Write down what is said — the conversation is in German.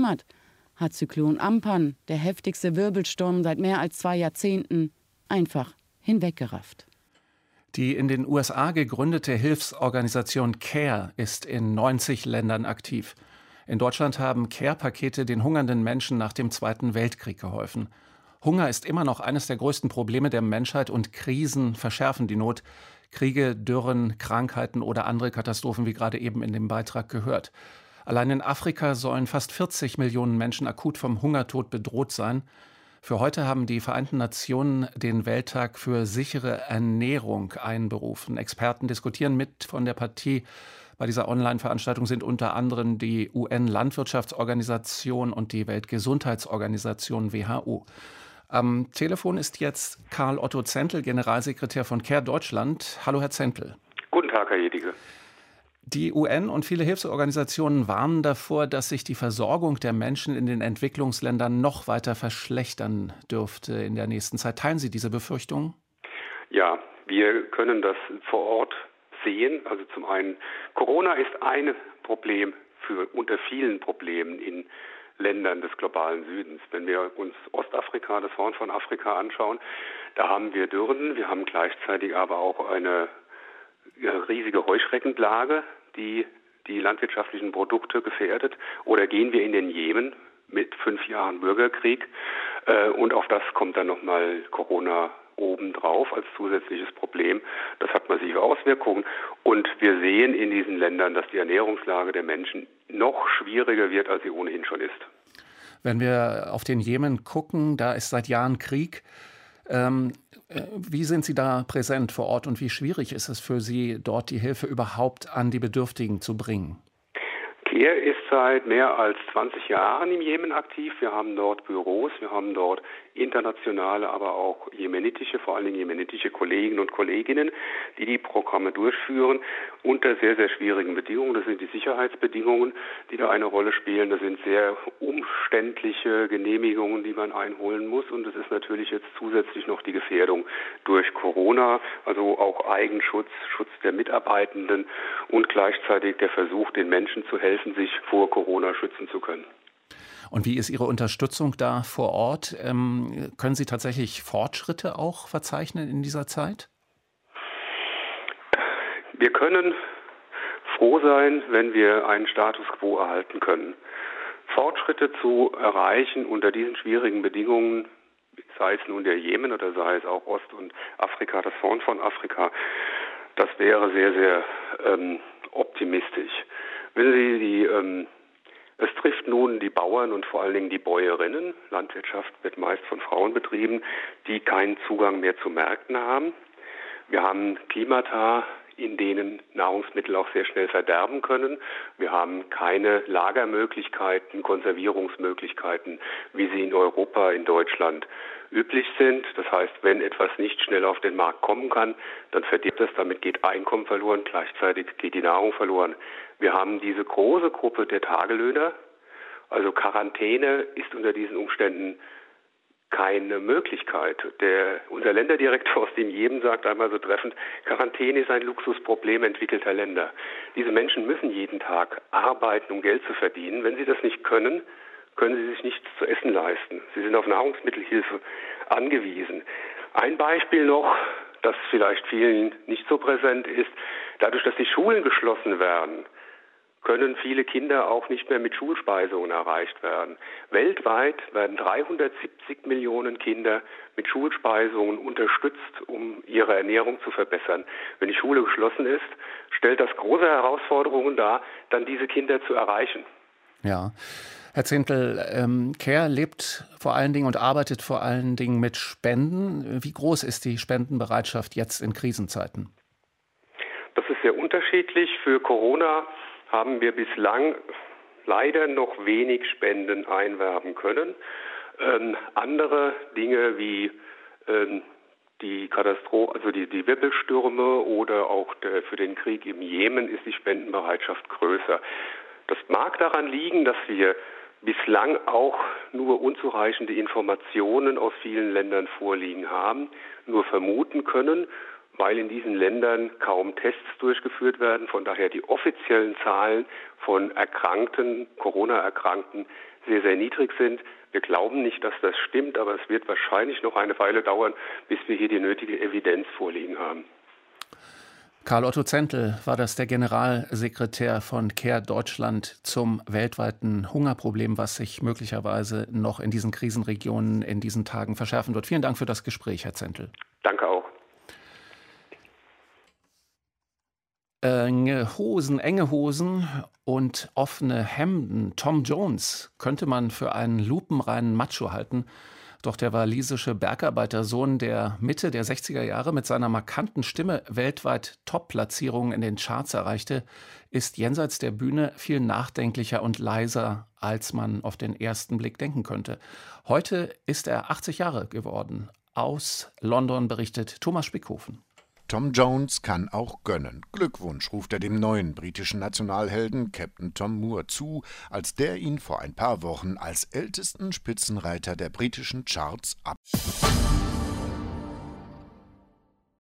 hat Zyklon Amphan, der heftigste Wirbelsturm seit mehr als 2 Jahrzehnten, einfach hinweggerafft. Die in den USA gegründete Hilfsorganisation CARE ist in 90 Ländern aktiv. In Deutschland haben CARE-Pakete den hungernden Menschen nach dem Zweiten Weltkrieg geholfen. Hunger ist immer noch eines der größten Probleme der Menschheit und Krisen verschärfen die Not. Kriege, Dürren, Krankheiten oder andere Katastrophen, wie gerade eben in dem Beitrag gehört. Allein in Afrika sollen fast 40 Millionen Menschen akut vom Hungertod bedroht sein. Für heute haben die Vereinten Nationen den Welttag für sichere Ernährung einberufen. Experten diskutieren mit von der Partie. Bei dieser Online-Veranstaltung sind unter anderem die UN-Landwirtschaftsorganisation und die Weltgesundheitsorganisation WHO. Am Telefon ist jetzt Karl Otto Zentl, Generalsekretär von CARE Deutschland. Hallo, Herr Zentl. Guten Tag, Herr Jedige. Die UN und viele Hilfsorganisationen warnen davor, dass sich die Versorgung der Menschen in den Entwicklungsländern noch weiter verschlechtern dürfte in der nächsten Zeit. Teilen Sie diese Befürchtungen? Ja, wir können das vor Ort sehen. Also zum einen, Corona ist ein Problem unter vielen Problemen in Ländern des globalen Südens. Wenn wir uns Ostafrika, das Horn von Afrika anschauen, da haben wir Dürren, wir haben gleichzeitig aber auch eine riesige Heuschreckenplage, die die landwirtschaftlichen Produkte gefährdet. Oder gehen wir in den Jemen mit 5 Jahren Bürgerkrieg und auf das kommt dann nochmal Corona obendrauf als zusätzliches Problem. Das hat massive Auswirkungen und wir sehen in diesen Ländern, dass die Ernährungslage der Menschen noch schwieriger wird, als sie ohnehin schon ist. Wenn wir auf den Jemen gucken, da ist seit Jahren Krieg. Wie sind Sie da präsent vor Ort und wie schwierig ist es für Sie, dort die Hilfe überhaupt an die Bedürftigen zu bringen? CARE ist seit mehr als 20 Jahren im Jemen aktiv. Wir haben dort Büros, wir haben dort internationale, aber auch jemenitische, vor allen Dingen jemenitische Kollegen und Kolleginnen, die die Programme durchführen unter sehr, sehr schwierigen Bedingungen. Das sind die Sicherheitsbedingungen, die da eine Rolle spielen. Das sind sehr umständliche Genehmigungen, die man einholen muss. Und es ist natürlich jetzt zusätzlich noch die Gefährdung durch Corona, also auch Eigenschutz, Schutz der Mitarbeitenden und gleichzeitig der Versuch, den Menschen zu helfen, sich vor Corona schützen zu können. Und wie ist Ihre Unterstützung da vor Ort? Können Sie tatsächlich Fortschritte auch verzeichnen in dieser Zeit? Wir können froh sein, wenn wir einen Status quo erhalten können. Fortschritte zu erreichen unter diesen schwierigen Bedingungen, sei es nun der Jemen oder sei es auch Ost- und Afrika, das Horn von Afrika, das wäre sehr, sehr optimistisch. Wenn Sie es trifft nun die Bauern und vor allen Dingen die Bäuerinnen. Landwirtschaft wird meist von Frauen betrieben, die keinen Zugang mehr zu Märkten haben. Wir haben Klimata, in denen Nahrungsmittel auch sehr schnell verderben können. Wir haben keine Lagermöglichkeiten, Konservierungsmöglichkeiten, wie sie in Europa, in Deutschland üblich sind. Das heißt, wenn etwas nicht schnell auf den Markt kommen kann, dann verdirbt es, damit geht Einkommen verloren, gleichzeitig geht die Nahrung verloren. Wir haben diese große Gruppe der Tagelöhner, also Quarantäne ist unter diesen Umständen keine Möglichkeit. Unser Länderdirektor aus dem Jemen sagt einmal so treffend, Quarantäne ist ein Luxusproblem entwickelter Länder. Diese Menschen müssen jeden Tag arbeiten, um Geld zu verdienen. Wenn sie das nicht können, können sie sich nichts zu essen leisten. Sie sind auf Nahrungsmittelhilfe angewiesen. Ein Beispiel noch, das vielleicht vielen nicht so präsent ist, dadurch, dass die Schulen geschlossen werden, können viele Kinder auch nicht mehr mit Schulspeisungen erreicht werden. Weltweit werden 370 Millionen Kinder mit Schulspeisungen unterstützt, um ihre Ernährung zu verbessern. Wenn die Schule geschlossen ist, stellt das große Herausforderungen dar, dann diese Kinder zu erreichen. Ja, Herr Zentl, CARE lebt vor allen Dingen und arbeitet vor allen Dingen mit Spenden. Wie groß ist die Spendenbereitschaft jetzt in Krisenzeiten? Das ist sehr unterschiedlich. Für Corona haben wir bislang leider noch wenig Spenden einwerben können. Andere Dinge wie die Katastrophe, also die Wirbelstürme oder auch für den Krieg im Jemen ist die Spendenbereitschaft größer. Das mag daran liegen, dass wir bislang auch nur unzureichende Informationen aus vielen Ländern vorliegen haben, nur vermuten können, weil in diesen Ländern kaum Tests durchgeführt werden, von daher die offiziellen Zahlen von Erkrankten, Corona-Erkrankten sehr, sehr niedrig sind. Wir glauben nicht, dass das stimmt, aber es wird wahrscheinlich noch eine Weile dauern, bis wir hier die nötige Evidenz vorliegen haben. Karl Otto Zentl war das, der Generalsekretär von CARE Deutschland zum weltweiten Hungerproblem, was sich möglicherweise noch in diesen Krisenregionen in diesen Tagen verschärfen wird. Vielen Dank für das Gespräch, Herr Zentl. Danke auch. Enge Hosen und offene Hemden. Tom Jones könnte man für einen lupenreinen Macho halten. Doch der walisische Bergarbeitersohn der Mitte der 60er Jahre mit seiner markanten Stimme weltweit Top-Platzierungen in den Charts erreichte, ist jenseits der Bühne viel nachdenklicher und leiser, als man auf den ersten Blick denken könnte. Heute ist er 80 Jahre geworden. Aus London berichtet Thomas Spickhofen. Tom Jones kann auch gönnen. Glückwunsch ruft er dem neuen britischen Nationalhelden Captain Tom Moore zu, als der ihn vor ein paar Wochen als ältesten Spitzenreiter der britischen Charts ab.